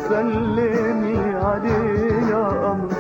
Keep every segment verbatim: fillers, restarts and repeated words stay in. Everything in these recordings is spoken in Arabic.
سلمي عليه يا قمر.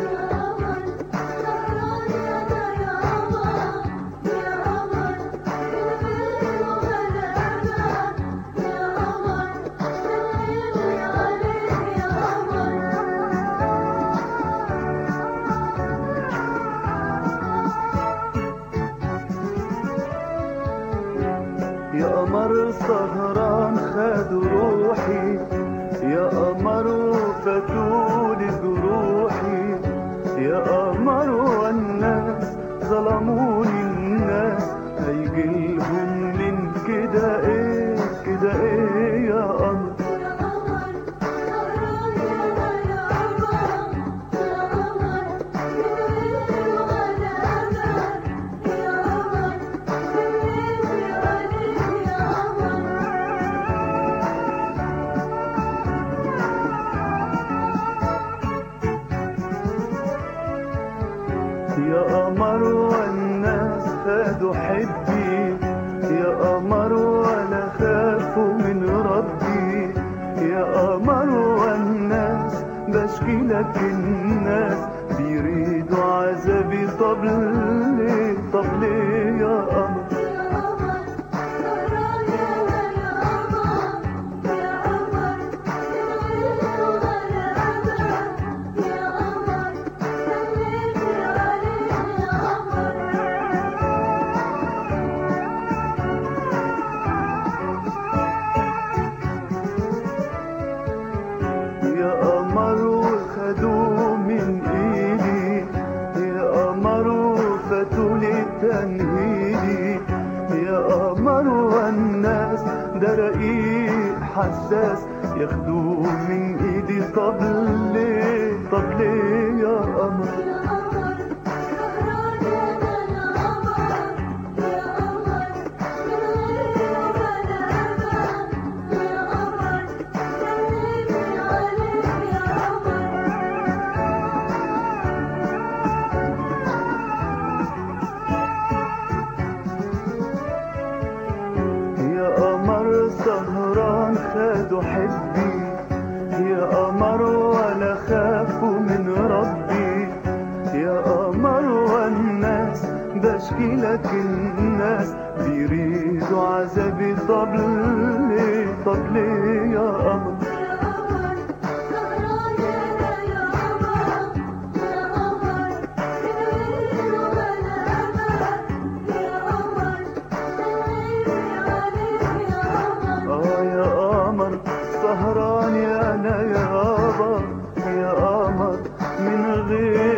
يا قمر سهران خد روحي، يا قمر وفتولي جروحي، يا قمر والناس ظلموني الناس، هيجيلهم من كده ايه كده ايه يا قمر. يا قمر والناس خدوا حبي، يا قمر ولا خافوا من ربي، يا قمر والناس بشكي لك الناس بيريدوا عذابي. طب ليه طب ليه يا قمر. يا قمر وخدوا من ايدي، يا قمر وفتولي تنهيدي، يا قمر والناس ده رقيق حساس ياخدوه من ايدي. طب ليه طب ليه يا قمر. يا قمر سهران خدوا حبي، يا قمر ولا خافوا من ربي، يا قمر والناس بشكي لك الناس بيريدوا عذابي. طب ليه طب ليه يا قمر. سهران يا انا يابا، يا قمر من غير